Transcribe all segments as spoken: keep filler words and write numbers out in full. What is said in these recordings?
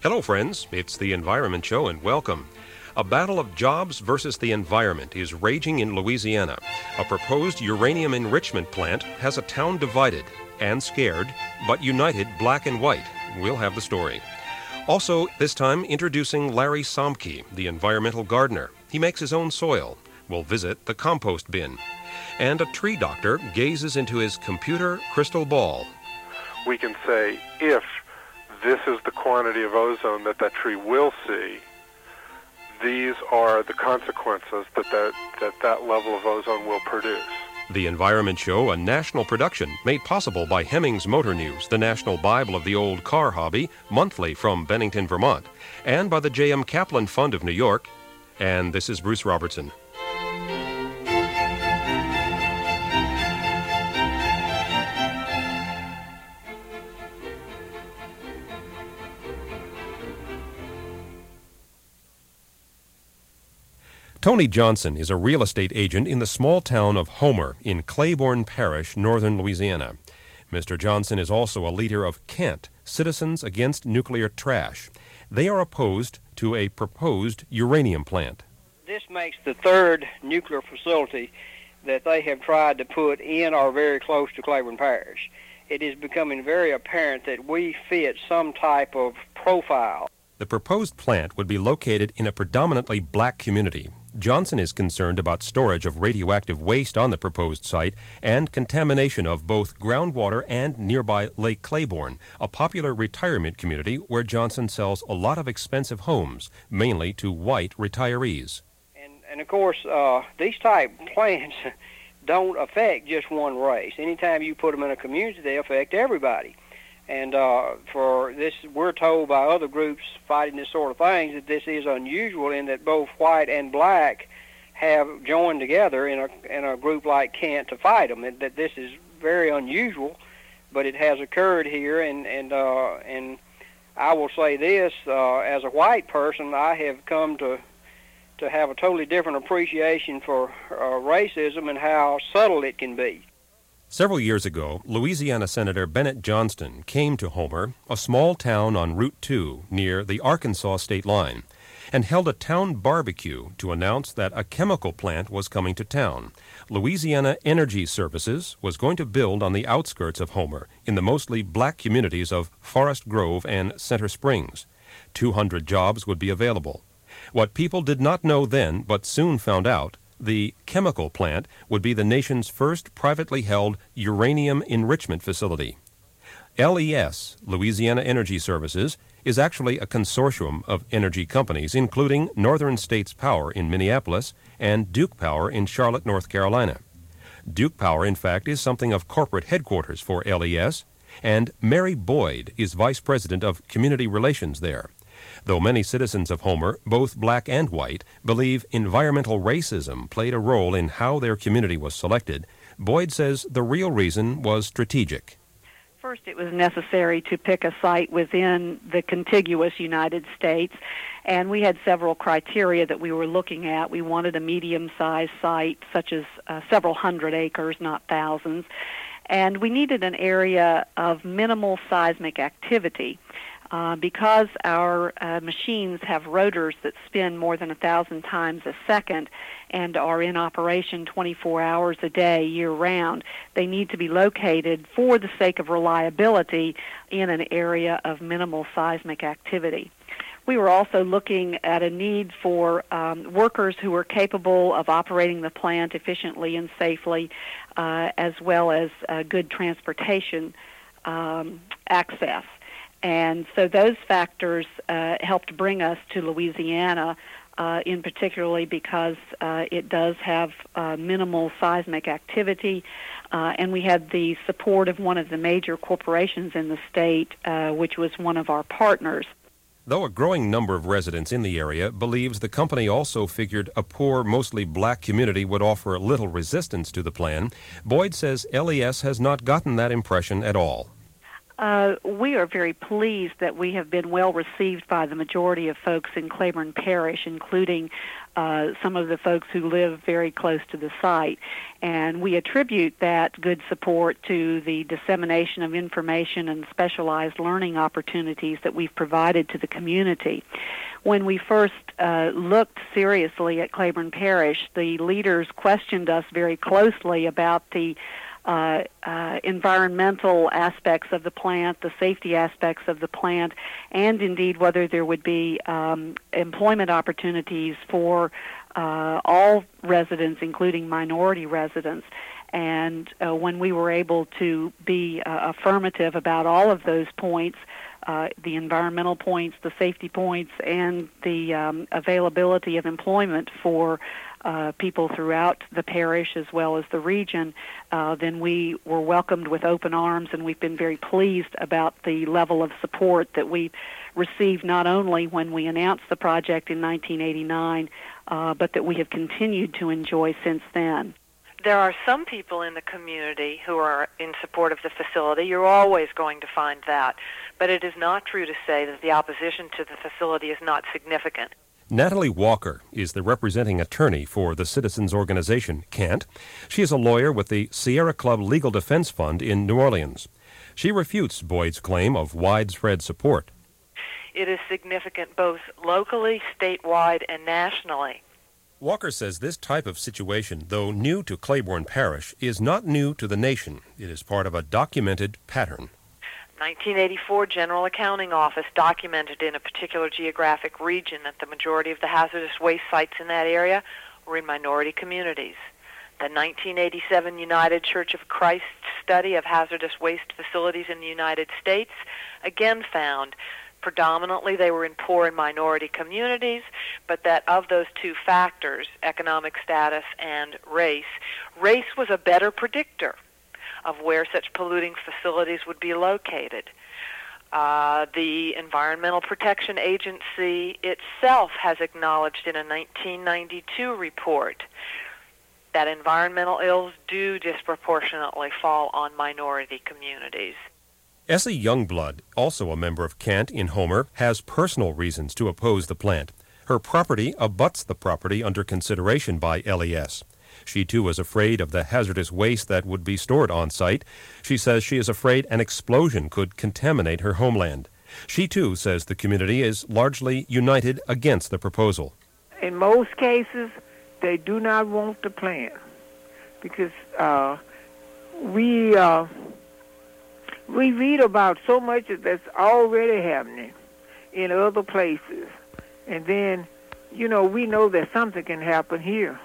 Hello, friends. It's the Environment Show, and welcome. A battle of jobs versus the environment is raging in Louisiana. A proposed uranium enrichment plant has a town divided and scared, but united black and white. We'll have the story. Also, this time, introducing Larry Somke, the environmental gardener. He makes his own soil. We'll visit the compost bin. And a tree doctor gazes into his computer crystal ball. We can say, if this is the quantity of ozone that that tree will see, these are the consequences that that, that, that level of ozone will produce. The Environment Show, a national production made possible by Hemmings Motor News, the national Bible of the old car hobby, monthly from Bennington, Vermont, and by the J M Kaplan Fund of New York. And this is Bruce Robertson. Tony Johnson is a real estate agent in the small town of Homer in Claiborne Parish, northern Louisiana. Mister Johnson is also a leader of Kent, Citizens Against Nuclear Trash. They are opposed to a proposed uranium plant. This makes the third nuclear facility that they have tried to put in or very close to Claiborne Parish. It is becoming very apparent that we fit some type of profile. The proposed plant would be located in a predominantly black community. Johnson is concerned about storage of radioactive waste on the proposed site and contamination of both groundwater and nearby Lake Claiborne, a popular retirement community where Johnson sells a lot of expensive homes, mainly to white retirees. And, and of course, uh, these type plants don't affect just one race. Anytime you put them in a community, they affect everybody. And uh, for this, we're told by other groups fighting this sort of things that this is unusual in that both white and black have joined together in a in a group like Kent to fight them. And that this is very unusual, but it has occurred here. And and uh, and I will say this: uh, as a white person, I have come to to have a totally different appreciation for uh, racism and how subtle it can be. Several years ago, Louisiana Senator Bennett Johnston came to Homer, a small town on Route two near the Arkansas state line, and held a town barbecue to announce that a chemical plant was coming to town. Louisiana Energy Services was going to build on the outskirts of Homer in the mostly black communities of Forest Grove and Center Springs. two hundred jobs would be available. What people did not know then, but soon found out, the chemical plant would be the nation's first privately held uranium enrichment facility. L E S, Louisiana Energy Services, is actually a consortium of energy companies, including Northern States Power in Minneapolis and Duke Power in Charlotte, North Carolina. Duke Power, in fact, is something of corporate headquarters for L E S, and Mary Boyd is vice president of community relations there. Though many citizens of Homer, both black and white, believe environmental racism played a role in how their community was selected, Boyd says the real reason was strategic. First, it was necessary to pick a site within the contiguous United States, and we had several criteria that we were looking at. We wanted a medium-sized site, such as uh, several hundred acres, not thousands, and we needed an area of minimal seismic activity. Uh, because our uh, machines have rotors that spin more than a thousand times a second and are in operation twenty-four hours a day, year-round, they need to be located for the sake of reliability in an area of minimal seismic activity. We were also looking at a need for um, workers who were capable of operating the plant efficiently and safely, uh, as well as uh, good transportation um, access. And so those factors uh, helped bring us to Louisiana, uh, in particularly because uh, it does have uh, minimal seismic activity, uh, and we had the support of one of the major corporations in the state, uh, which was one of our partners. Though a growing number of residents in the area believes the company also figured a poor, mostly black community would offer little resistance to the plan, Boyd says L E S has not gotten that impression at all. Uh, we are very pleased that we have been well received by the majority of folks in Claiborne Parish, including uh, some of the folks who live very close to the site. And we attribute that good support to the dissemination of information and specialized learning opportunities that we've provided to the community. When we first uh, looked seriously at Claiborne Parish, the leaders questioned us very closely about the Uh, uh, environmental aspects of the plant, the safety aspects of the plant, and indeed whether there would be um, employment opportunities for uh, all residents, including minority residents. And uh, when we were able to be uh, affirmative about all of those points, uh, the environmental points, the safety points, and the um, availability of employment for Uh, people throughout the parish as well as the region, uh, then we were welcomed with open arms, and we've been very pleased about the level of support that we received not only when we announced the project in nineteen eighty-nine, uh, but that we have continued to enjoy since then. There are some people in the community who are in support of the facility. You're always going to find that. But it is not true to say that the opposition to the facility is not significant. Natalie Walker is the representing attorney for the citizens organization, CANT. She is a lawyer with the Sierra Club Legal Defense Fund in New Orleans. She refutes Boyd's claim of widespread support. It is significant both locally, statewide, and nationally. Walker says this type of situation, though new to Claiborne Parish, is not new to the nation. It is part of a documented pattern. nineteen eighty-four General Accounting Office documented in a particular geographic region that the majority of the hazardous waste sites in that area were in minority communities. The nineteen eighty-seven United Church of Christ study of hazardous waste facilities in the United States again found predominantly they were in poor and minority communities, but that of those two factors, economic status and race, race was a better predictor of where such polluting facilities would be located. Uh, the Environmental Protection Agency itself has acknowledged in a nineteen ninety-two report that environmental ills do disproportionately fall on minority communities. Essie Youngblood, also a member of CANT in Homer, has personal reasons to oppose the plant. Her property abuts the property under consideration by L E S. She, too, is afraid of the hazardous waste that would be stored on site. She says she is afraid an explosion could contaminate her homeland. She, too, says the community is largely united against the proposal. In most cases, they do not want the plant because uh, we uh, we read about so much that's already happening in other places. And then, you know, we know that something can happen here.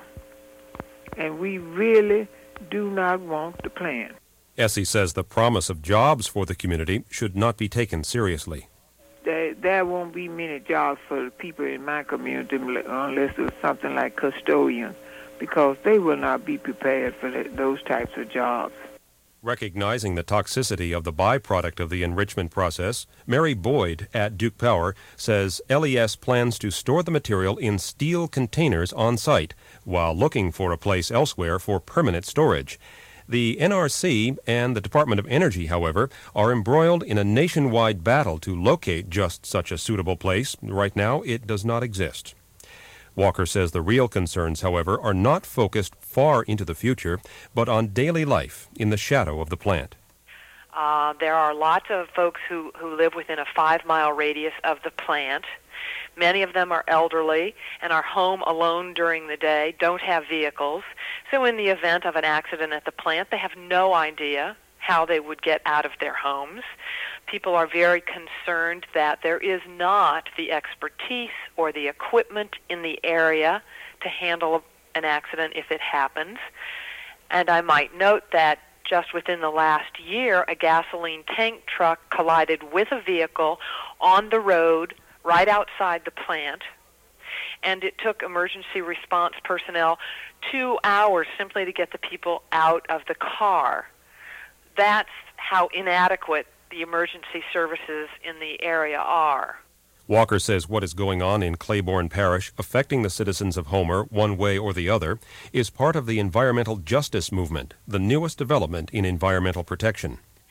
And we really do not want the plant. Essie says the promise of jobs for the community should not be taken seriously. There, there won't be many jobs for the people in my community unless it's something like custodians, because they will not be prepared for the, those types of jobs. Recognizing the toxicity of the byproduct of the enrichment process, Mary Boyd at Duke Power says L E S plans to store the material in steel containers on site while looking for a place elsewhere for permanent storage. The N R C and the Department of Energy, however, are embroiled in a nationwide battle to locate just such a suitable place. Right now, it does not exist. Walker says the real concerns, however, are not focused far into the future, but on daily life in the shadow of the plant. Uh, there are lots of folks who, who live within a five-mile radius of the plant. Many of them are elderly and are home alone during the day, don't have vehicles. So in the event of an accident at the plant, they have no idea how they would get out of their homes. People are very concerned that there is not the expertise or the equipment in the area to handle an accident if it happens. And I might note that just within the last year, a gasoline tank truck collided with a vehicle on the road right outside the plant, and it took emergency response personnel two hours simply to get the people out of the car. That's how inadequate the emergency services in the area are. Walker says what is going on in Claiborne Parish, affecting the citizens of Homer one way or the other, is part of the environmental justice movement, the newest development in environmental protection.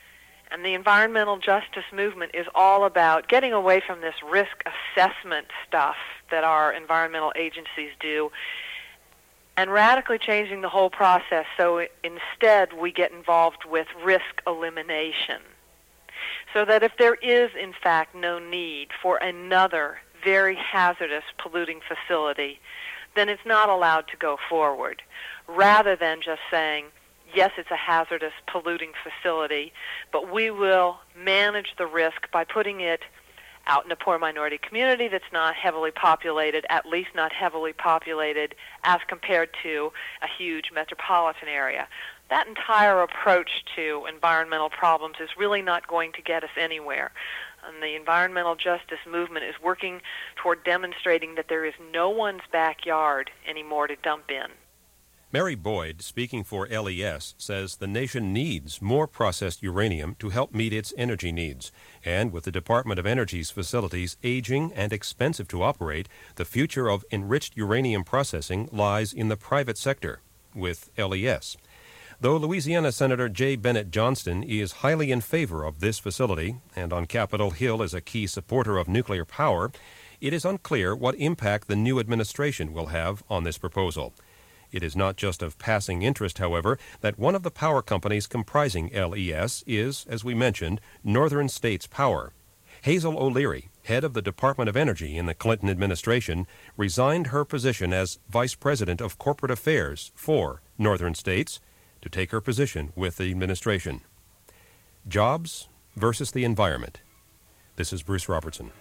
And the environmental justice movement is all about getting away from this risk assessment stuff that our environmental agencies do and radically changing the whole process so instead we get involved with risk elimination. So that if there is, in fact, no need for another very hazardous polluting facility, then it's not allowed to go forward, rather than just saying, yes, it's a hazardous polluting facility, but we will manage the risk by putting it out in a poor minority community that's not heavily populated, at least not heavily populated as compared to a huge metropolitan area. That entire approach to environmental problems is really not going to get us anywhere. And the environmental justice movement is working toward demonstrating that there is no one's backyard anymore to dump in. Mary Boyd, speaking for L E S, says the nation needs more processed uranium to help meet its energy needs. And with the Department of Energy's facilities aging and expensive to operate, the future of enriched uranium processing lies in the private sector, with L E S. Though Louisiana Senator J. Bennett Johnston is highly in favor of this facility and on Capitol Hill is a key supporter of nuclear power, it is unclear what impact the new administration will have on this proposal. It is not just of passing interest, however, that one of the power companies comprising L E S is, as we mentioned, Northern States Power. Hazel O'Leary, head of the Department of Energy in the Clinton administration, resigned her position as Vice President of Corporate Affairs for Northern States to take her position with the administration. Jobs versus the environment. This is Bruce Robertson.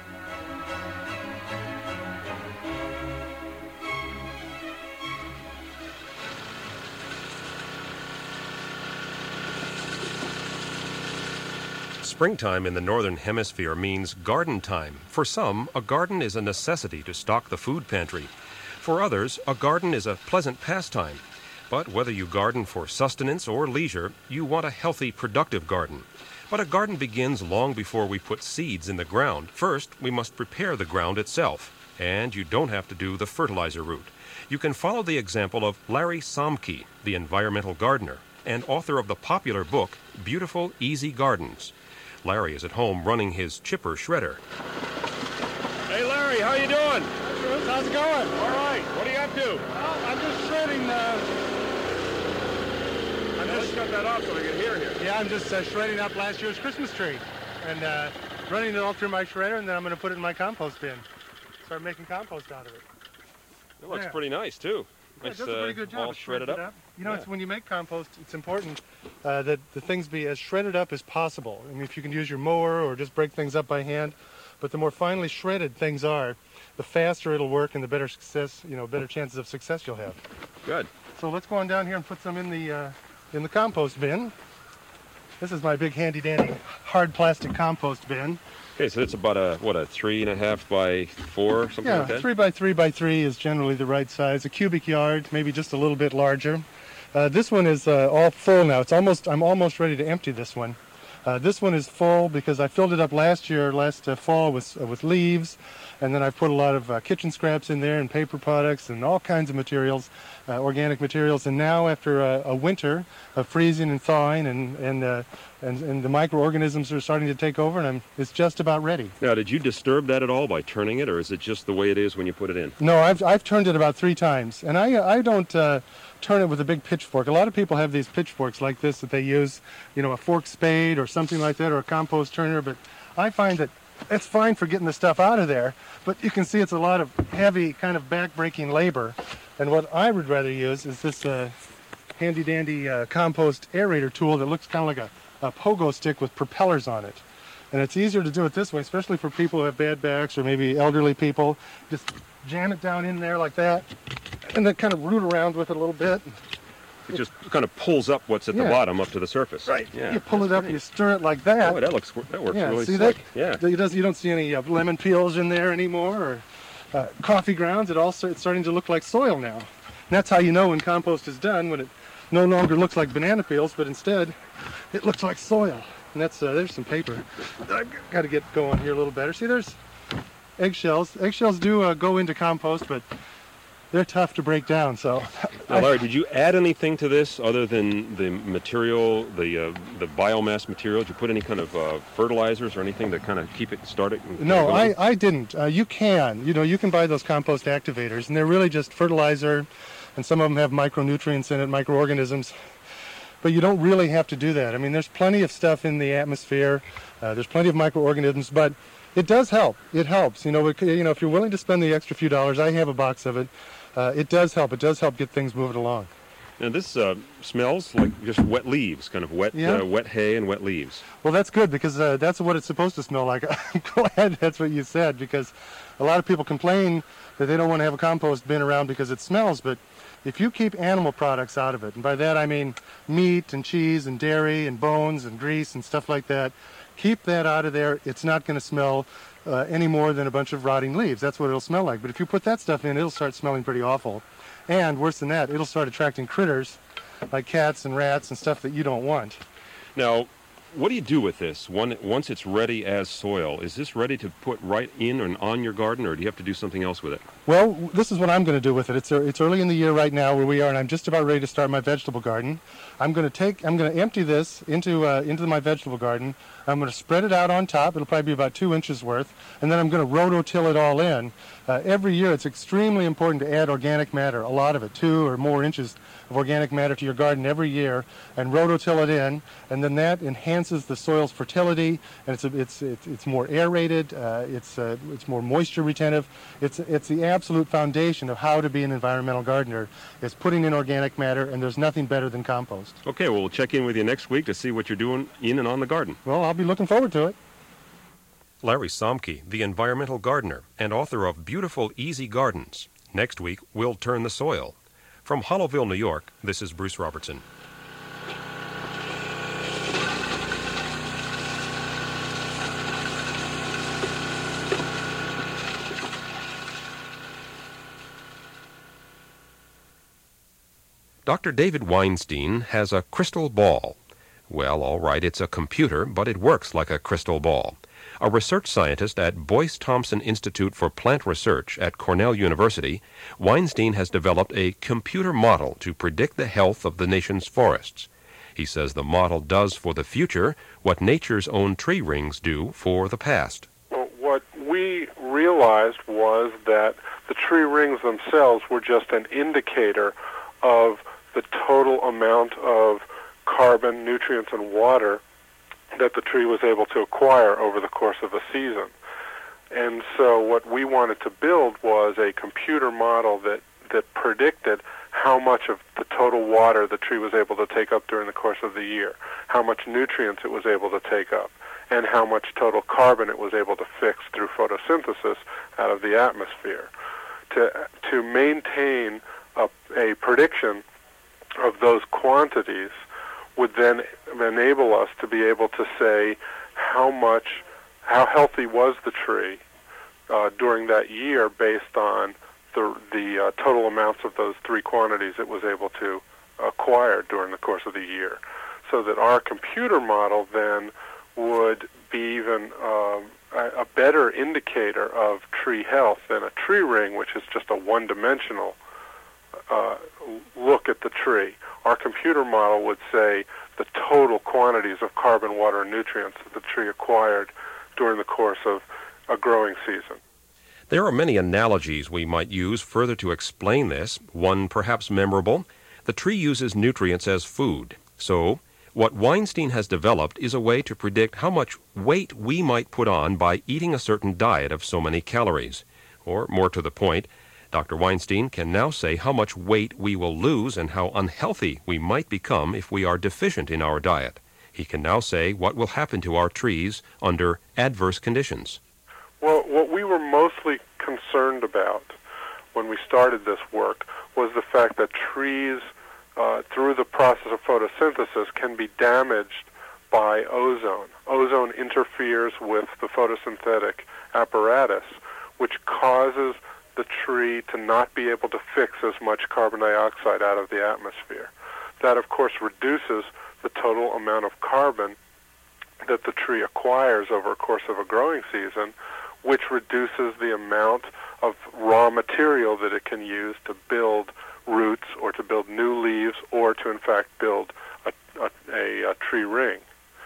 Springtime in the Northern Hemisphere means garden time. For some, a garden is a necessity to stock the food pantry. For others, a garden is a pleasant pastime. But whether you garden for sustenance or leisure, you want a healthy, productive garden. But a garden begins long before we put seeds in the ground. First, we must prepare the ground itself. And you don't have to do the fertilizer route. You can follow the example of Larry Somke, the environmental gardener, and author of the popular book, Beautiful Easy Gardens. Larry is at home running his chipper shredder. Hey, Larry, how you doing? Hi, Bruce. How's it going? All right. What are you up to? Well, I'm just shredding. Uh... I'm yeah, just let's cut that off so we can hear here. Yeah, I'm just uh, shredding up last year's Christmas tree, and uh, running it all through my shredder, and then I'm going to put it in my compost bin. Start making compost out of it. It looks yeah. pretty nice too. Yeah, Nice, it does a pretty good job. all shredded up. up. You know, Yeah. it's when you make compost, it's important uh, that the things be as shredded up as possible. I mean, if you can use your mower or just break things up by hand, but the more finely shredded things are, the faster it'll work and the better success, you know, better chances of success you'll have. Good. So let's go on down here and put some in the uh, in the compost bin. This is my big handy dandy hard plastic compost bin. Okay, so it's about a, what, a three and a half by four, something Yeah, like that? three by three by three is generally the right size. A cubic yard, maybe just a little bit larger. Uh, this one is uh, all full now. It's almost. I'm almost ready to empty this one. Uh, this one is full because I filled it up last year, last uh, fall with uh, with leaves, and then I put a lot of uh, kitchen scraps in there and paper products and all kinds of materials, uh, organic materials. And now, after a, a winter of freezing and thawing, and and, uh, and and the microorganisms are starting to take over, and I'm, it's just about ready. Now, did you disturb that at all by turning it, or is it just the way it is when you put it in? No, I've I've turned it about three times, and I I don't. Uh, turn it with a big pitchfork. A lot of people have these pitchforks like this that they use, you know, a fork spade or something like that, or a compost turner, but I find that it's fine for getting the stuff out of there, but you can see it's a lot of heavy, kind of back-breaking labor, and what I would rather use is this uh, handy-dandy uh, compost aerator tool that looks kind of like a, a pogo stick with propellers on it. And it's easier to do it this way, especially for people who have bad backs or maybe elderly people. Just jam it down in there like that, and then kind of root around with it a little bit. It just kind of pulls up what's at Yeah. the bottom up to the surface. Right. Yeah. You pull it up, you stir it like that. Oh, that looks that works yeah, really see slick. that? Yeah. You, does, you don't see any uh, lemon peels in there anymore, or uh, coffee grounds. It all start- it's starting to look like soil now. And that's how you know when compost is done, when it no longer looks like banana peels, but instead it looks like soil. And that's uh, there's some paper. I've got to get going here a little better. See, there's eggshells. Eggshells do uh, go into compost, but they're tough to break down. So, now, Larry, did you add anything to this other than the material, the uh, the biomass material? Did you put any kind of uh, fertilizers or anything to kind of keep it started? No, I, I didn't. Uh, you can. You know, you can buy those compost activators, and they're really just fertilizer, and some of them have micronutrients in it, microorganisms. But you don't really have to do that. I mean, there's plenty of stuff in the atmosphere. Uh, there's plenty of microorganisms, but it does help. It helps. You know, it, you know, if you're willing to spend the extra few dollars, I have a box of it. Uh, it does help. It does help get things moving along. Now this uh, smells like just wet leaves, kind of wet, Yeah. uh, wet hay and wet leaves. Well, that's good because uh, that's what it's supposed to smell like. I'm glad that's what you said, because a lot of people complain that they don't want to have a compost bin around because it smells, but if you keep animal products out of it, and by that I mean meat and cheese and dairy and bones and grease and stuff like that, keep that out of there. It's not going to smell uh, any more than a bunch of rotting leaves. That's what it'll smell like. But if you put that stuff in, it'll start smelling pretty awful. And worse than that, it'll start attracting critters like cats and rats and stuff that you don't want. Now, what do you do with this One, once it's ready as soil? Is this ready to put right in and on your garden, or do you have to do something else with it? Well, this is what I'm going to do with it. It's it's early in the year right now where we are, and I'm just about ready to start my vegetable garden. I'm going to take, I'm going to empty this into uh, into my vegetable garden. I'm going to spread it out on top. It'll probably be about two inches worth, and then I'm going to rototill it all in. Uh, every year, it's extremely important to add organic matter, a lot of it, two or more inches of organic matter to your garden every year, and rototill it in, and then that enhances the soil's fertility, and it's a, it's, it's it's more aerated, uh, it's uh, it's more moisture retentive. It's it's the absolute foundation of how to be an environmental gardener, is putting in organic matter, and there's nothing better than compost. Okay, well, we'll check in with you next week to see what you're doing in and on the garden. Well, I'll be looking forward to it. Larry Somke, the environmental gardener and author of Beautiful Easy Gardens. Next week, we'll turn the soil. From Hollowville, New York, this is Bruce Robertson. Doctor David Weinstein has a crystal ball. Well, all right, it's a computer, but it works like a crystal ball. A research scientist at Boyce Thompson Institute for Plant Research at Cornell University, Weinstein has developed a computer model to predict the health of the nation's forests. He says the model does for the future what nature's own tree rings do for the past. Well, what we realized was that the tree rings themselves were just an indicator of the total amount of carbon, nutrients, and water that the tree was able to acquire over the course of a season. And so what we wanted to build was a computer model that, that predicted how much of the total water the tree was able to take up during the course of the year, how much nutrients it was able to take up, and how much total carbon it was able to fix through photosynthesis out of the atmosphere. To, to maintain a, a prediction of those quantities would then enable us to be able to say how much, how healthy was the tree uh, during that year based on the, the uh, total amounts of those three quantities it was able to acquire during the course of the year. So that our computer model then would be even um, a, a better indicator of tree health than a tree ring, which is just a one-dimensional uh, look at the tree. Our computer model would say the total quantities of carbon, water, and nutrients that the tree acquired during the course of a growing season. There are many analogies we might use further to explain this. One perhaps memorable: the tree uses nutrients as food. So, what Weinstein has developed is a way to predict how much weight we might put on by eating a certain diet of so many calories. Or, more to the point, Doctor Weinstein can now say how much weight we will lose and how unhealthy we might become if we are deficient in our diet. He can now say what will happen to our trees under adverse conditions. Well, what we were mostly concerned about when we started this work was the fact that trees, uh, through the process of photosynthesis, can be damaged by ozone. Ozone interferes with the photosynthetic apparatus, which causes the tree to not be able to fix as much carbon dioxide out of the atmosphere. That, of course, reduces the total amount of carbon that the tree acquires over a course of a growing season, which reduces the amount of raw material that it can use to build roots or to build new leaves or to, in fact, build a, a, a, a tree ring.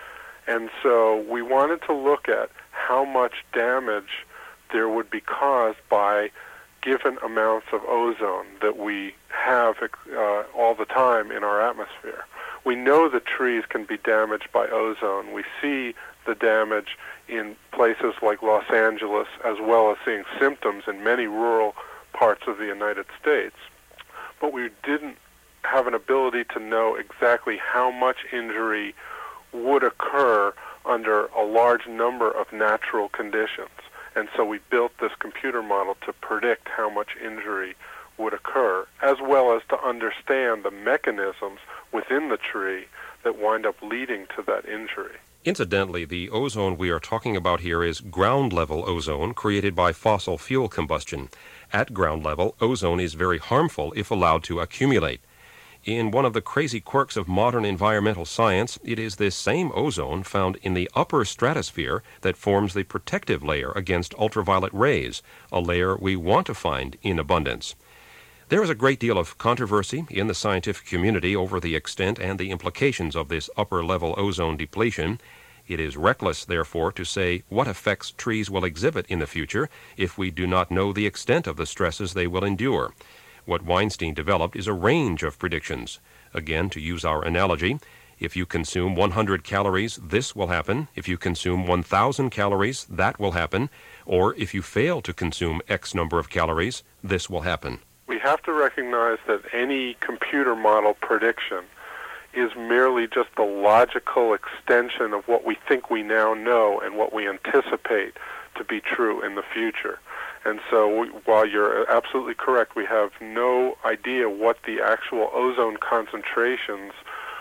And so we wanted to look at how much damage there would be caused by given amounts of ozone that we have uh, all the time in our atmosphere. We know that trees can be damaged by ozone. We see the damage in places like Los Angeles, as well as seeing symptoms in many rural parts of the United States. But we didn't have an ability to know exactly how much injury would occur under a large number of natural conditions. And so we built this computer model to predict how much injury would occur, as well as to understand the mechanisms within the tree that wind up leading to that injury. Incidentally, the ozone we are talking about here is ground-level ozone created by fossil fuel combustion. At ground level, ozone is very harmful if allowed to accumulate. In one of the crazy quirks of modern environmental science, it is this same ozone found in the upper stratosphere that forms the protective layer against ultraviolet rays, a layer we want to find in abundance. There is a great deal of controversy in the scientific community over the extent and the implications of this upper-level ozone depletion. It is reckless, therefore, to say what effects trees will exhibit in the future if we do not know the extent of the stresses they will endure. What Weinstein developed is a range of predictions. Again, to use our analogy, if you consume one hundred calories, this will happen. If you consume one thousand calories, that will happen. Or if you fail to consume X number of calories, this will happen. We have to recognize that any computer model prediction is merely just the logical extension of what we think we now know and what we anticipate to be true in the future. And so we, while you're absolutely correct, we have no idea what the actual ozone concentrations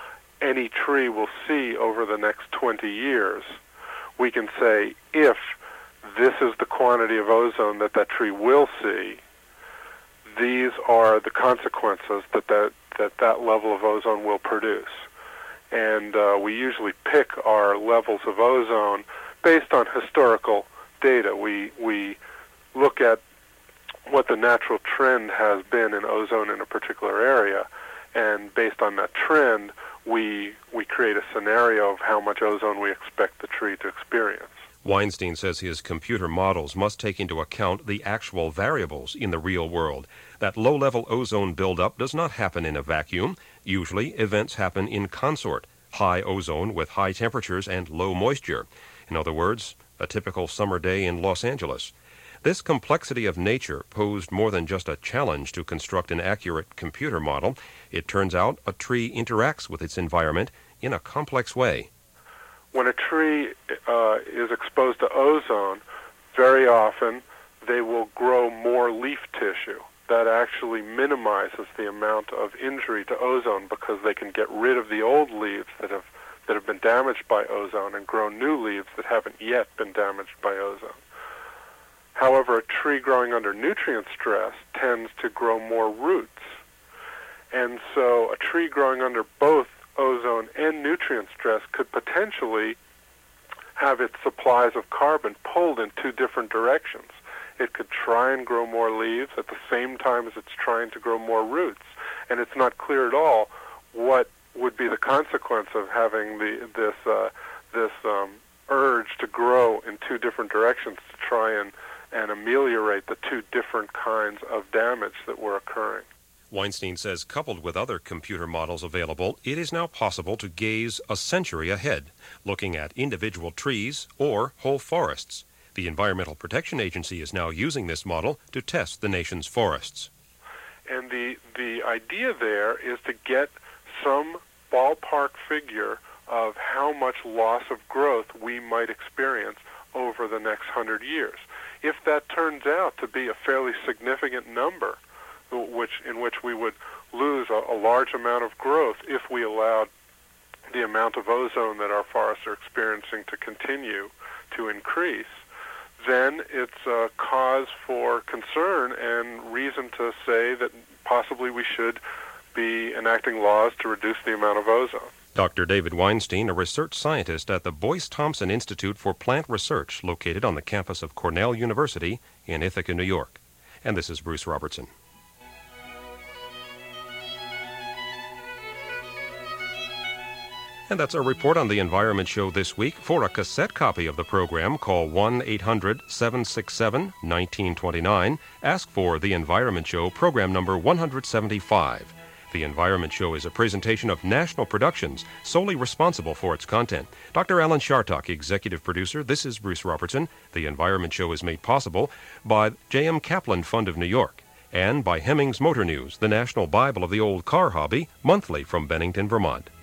any tree will see over the next twenty years. We can say if this is the quantity of ozone that that tree will see, these are the consequences that that, that, that level of ozone will produce. And uh, we usually pick our levels of ozone based on historical data. We, we look at what the natural trend has been in ozone in a particular area, and based on that trend, we, we create a scenario of how much ozone we expect the tree to experience. Weinstein says his computer models must take into account the actual variables in the real world. That low-level ozone buildup does not happen in a vacuum. Usually, events happen in consort, high ozone with high temperatures and low moisture. In other words, a typical summer day in Los Angeles. This complexity of nature posed more than just a challenge to construct an accurate computer model. It turns out a tree interacts with its environment in a complex way. When a tree uh, is exposed to ozone, very often they will grow more leaf tissue. That actually minimizes the amount of injury to ozone because they can get rid of the old leaves that have that have been damaged by ozone and grow new leaves that haven't yet been damaged by ozone. However, a tree growing under nutrient stress tends to grow more roots. And so a tree growing under both ozone and nutrient stress could potentially have its supplies of carbon pulled in two different directions. It could try and grow more leaves at the same time as it's trying to grow more roots. And it's not clear at all what would be the consequence of having the, this, uh, this um, urge to grow in two different directions to try and, and ameliorate the two different kinds of damage that were occurring. Weinstein says, coupled with other computer models available, it is now possible to gaze a century ahead, looking at individual trees or whole forests. The Environmental Protection Agency is now using this model to test the nation's forests. And the, the idea there is to get some ballpark figure of how much loss of growth we might experience over the next hundred years. If that turns out to be a fairly significant number, which in which we would lose a, a large amount of growth if we allowed the amount of ozone that our forests are experiencing to continue to increase, then it's a cause for concern and reason to say that possibly we should be enacting laws to reduce the amount of ozone. Doctor David Weinstein, a research scientist at the Boyce Thompson Institute for Plant Research, located on the campus of Cornell University in Ithaca, New York. And this is Bruce Robertson. And that's our report on the Environment Show this week. For a cassette copy of the program, call one eight hundred seven six seven one nine two nine. Ask for The Environment Show, program number one seventy-five. The Environment Show is a presentation of National Productions, solely responsible for its content. Doctor Alan Chartock, executive producer. This is Bruce Robertson. The Environment Show is made possible by J M Kaplan Fund of New York and by Hemmings Motor News, the national Bible of the old car hobby, monthly from Bennington, Vermont.